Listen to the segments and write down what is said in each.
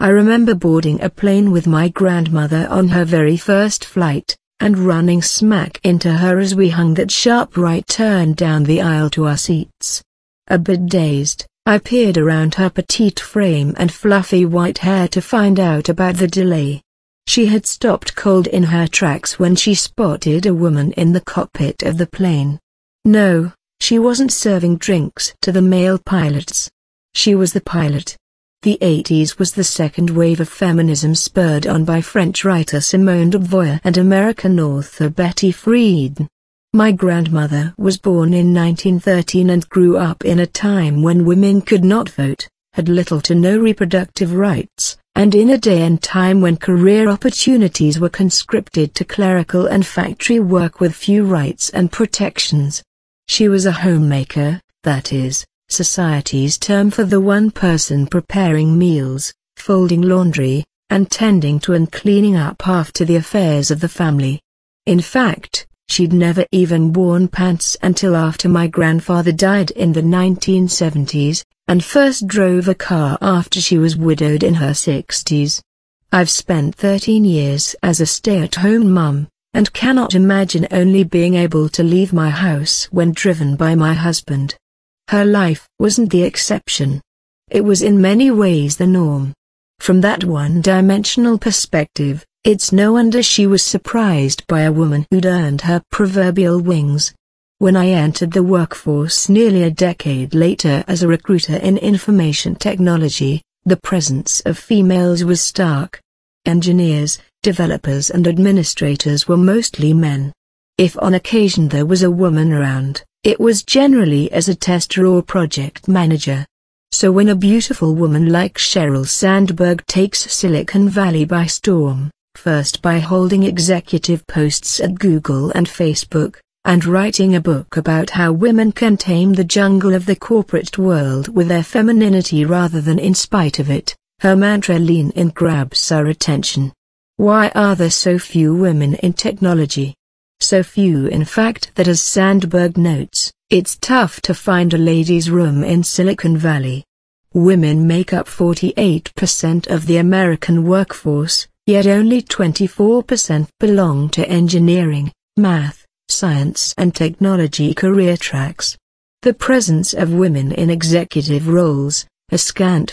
I remember boarding a plane with my grandmother on her very first flight, and running smack into her as we hung that sharp right turn down the aisle to our seats. A bit dazed, I peered around her petite frame and fluffy white hair to find out about the delay. She had stopped cold in her tracks when she spotted a woman in the cockpit of the plane. No, she wasn't serving drinks to the male pilots. She was the pilot. The 80s was the second wave of feminism spurred on by French writer Simone de Beauvoir and American author Betty Friedan. My grandmother was born in 1913 and grew up in a time when women could not vote, had little to no reproductive rights, and in a day and time when career opportunities were conscripted to clerical and factory work with few rights and protections. She was a homemaker, that is, society's term for the one person preparing meals, folding laundry, and tending to and cleaning up after the affairs of the family. In fact, she'd never even worn pants until after my grandfather died in the 1970s, and first drove a car after she was widowed in her 60s. I've spent 13 years as a stay-at-home mum, and cannot imagine only being able to leave my house when driven by my husband. Her life wasn't the exception. It was in many ways the norm. From that one-dimensional perspective, it's no wonder she was surprised by a woman who'd earned her proverbial wings. When I entered the workforce nearly a decade later as a recruiter in information technology, the presence of females was stark. Engineers, developers and administrators were mostly men. If on occasion there was a woman around, it was generally as a tester or project manager. So when a beautiful woman like Sheryl Sandberg takes Silicon Valley by storm, first by holding executive posts at Google and Facebook, and writing a book about how women can tame the jungle of the corporate world with their femininity rather than in spite of it, her mantra lean in grabs our attention. Why are there so few women in technology? So few in fact that, as Sandberg notes, it's tough to find a ladies' room in Silicon Valley. Women make up 48% of the American workforce, yet only 24% belong to engineering, math, science and technology career tracks. The presence of women in executive roles, a scant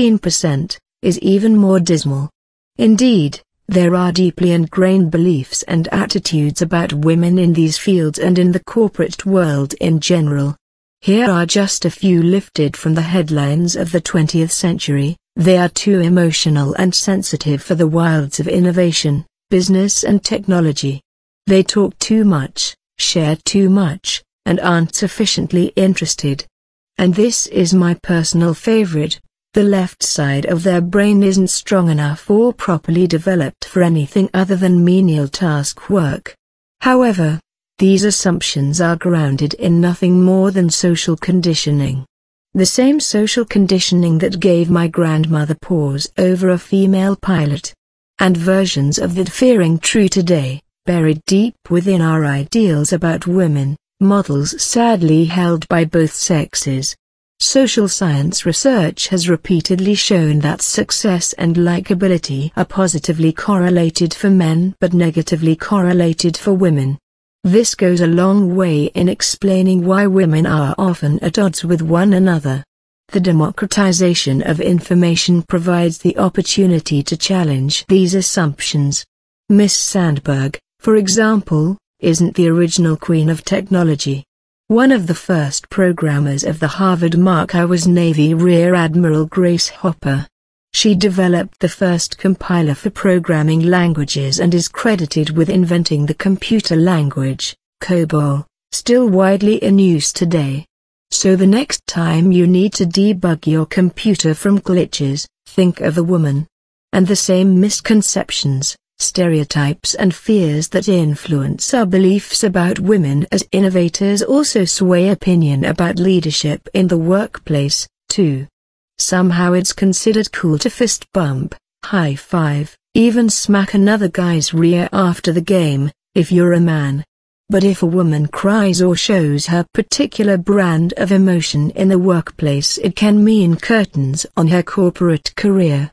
14%, is even more dismal. Indeed, there are deeply ingrained beliefs and attitudes about women in these fields and in the corporate world in general. Here are just a few lifted from the headlines of the 20th century. They are too emotional and sensitive for the wilds of innovation, business and technology. They talk too much, share too much, and aren't sufficiently interested. And this is my personal favorite. The left side of their brain isn't strong enough or properly developed for anything other than menial task work. However, these assumptions are grounded in nothing more than social conditioning. The same social conditioning that gave my grandmother pause over a female pilot. And versions of that fearing true today, buried deep within our ideals about women, models sadly held by both sexes. Social science research has repeatedly shown that success and likability are positively correlated for men but negatively correlated for women. This goes a long way in explaining why women are often at odds with one another. The democratization of information provides the opportunity to challenge these assumptions. Miss Sandberg, for example, isn't the original queen of technology. One of the first programmers of the Harvard Mark-I was Navy Rear Admiral Grace Hopper. She developed the first compiler for programming languages and is credited with inventing the computer language, COBOL, still widely in use today. So the next time you need to debug your computer from glitches, think of a woman. And the same misconceptions, stereotypes and fears that influence our beliefs about women as innovators also sway opinion about leadership in the workplace, too. Somehow it's considered cool to fist bump, high five, even smack another guy's rear after the game, if you're a man. But if a woman cries or shows her particular brand of emotion in the workplace, it can mean curtains on her corporate career.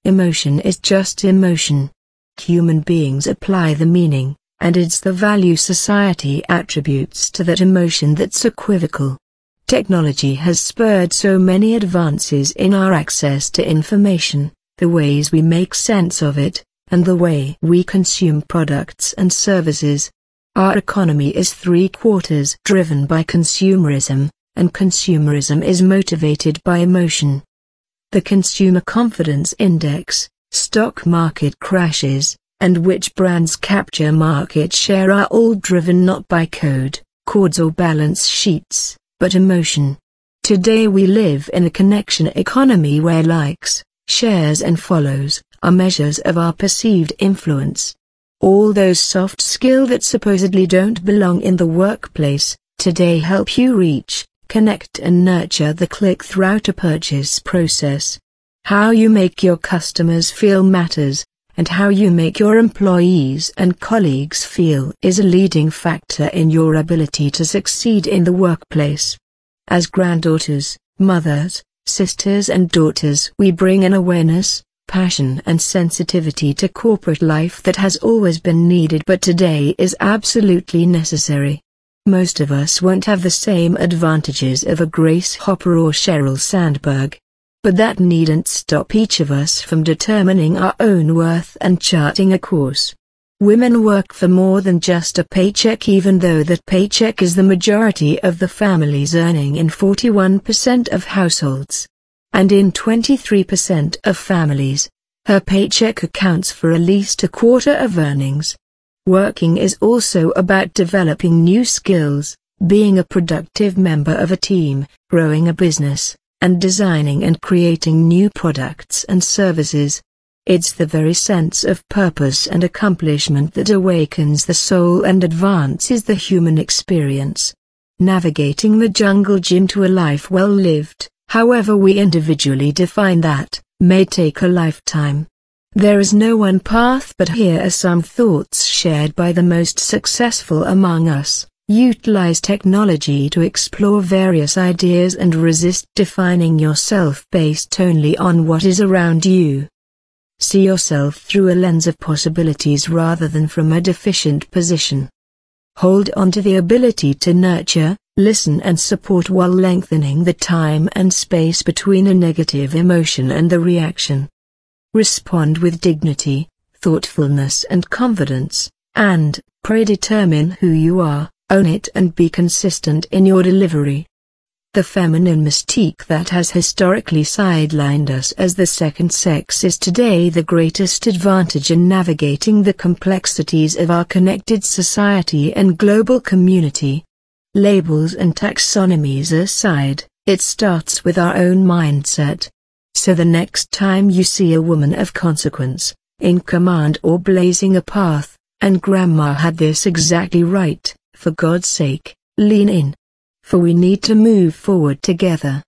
Emotion is just emotion. Human beings apply the meaning, and it's the value society attributes to that emotion that's equivocal. Technology has spurred so many advances in our access to information, the ways we make sense of it, and the way we consume products and services. Our economy is 3/4 driven by consumerism, and consumerism is motivated by emotion. The Consumer Confidence Index, stock market crashes, and which brands capture market share are all driven not by code, chords or balance sheets, but emotion. Today we live in a connection economy where likes, shares and follows are measures of our perceived influence. All those soft skills that supposedly don't belong in the workplace, today help you reach, connect and nurture the click throughout a purchase process. How you make your customers feel matters, and how you make your employees and colleagues feel is a leading factor in your ability to succeed in the workplace. As granddaughters, mothers, sisters and daughters, we bring an awareness, passion and sensitivity to corporate life that has always been needed but today is absolutely necessary. Most of us won't have the same advantages of a Grace Hopper or Sheryl Sandberg. But that needn't stop each of us from determining our own worth and charting a course. Women work for more than just a paycheck, even though that paycheck is the majority of the family's earning in 41% of households. And in 23% of families, her paycheck accounts for at least a quarter of earnings. Working is also about developing new skills, being a productive member of a team, growing a business, and designing and creating new products and services. It's the very sense of purpose and accomplishment that awakens the soul and advances the human experience. Navigating the jungle gym to a life well lived, however we individually define that, may take a lifetime. There is no one path, but here are some thoughts shared by the most successful among us. Utilize technology to explore various ideas and resist defining yourself based only on what is around you. See yourself through a lens of possibilities rather than from a deficient position. Hold on to the ability to nurture, listen and support while lengthening the time and space between a negative emotion and the reaction. Respond with dignity, thoughtfulness and confidence, and, predetermine who you are. Own it and be consistent in your delivery. The feminine mystique that has historically sidelined us as the second sex is today the greatest advantage in navigating the complexities of our connected society and global community. Labels and taxonomies aside, it starts with our own mindset. So the next time you see a woman of consequence, in command or blazing a path, and Grandma had this exactly right, for God's sake, lean in. For we need to move forward together.